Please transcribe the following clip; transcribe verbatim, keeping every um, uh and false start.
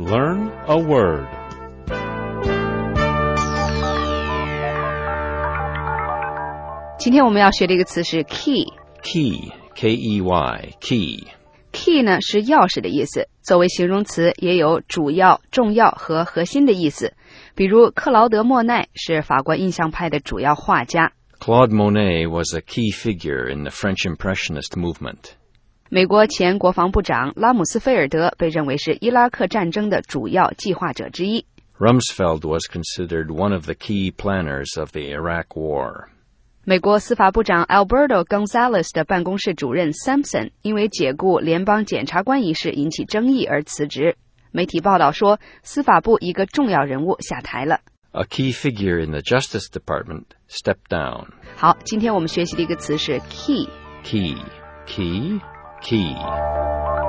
Learn a word. 今天我们要学的一个词是 key. Key, K E Y, key. Key 呢是钥匙的意思，作为形容词也有主要、重要和核心的意思。比如克劳德·莫奈是法国印象派的主要画家。 Claude Monet was a key figure in the French Impressionist movement. 美国前国防部长拉姆斯菲尔德被认为是伊拉克战争的主要计划者之一。 Rumsfeld was considered one of the key planners of the Iraq War. 美国司法部长 Alberto Gonzales 的办公室主任 Sampson 因为解雇联邦检察官一事引起争议而辞职。媒体报道说，司法部一个重要人物下台了。 A key figure in the Justice Department stepped down. 好，今天我们学习的一个词是 key. Key, key, key.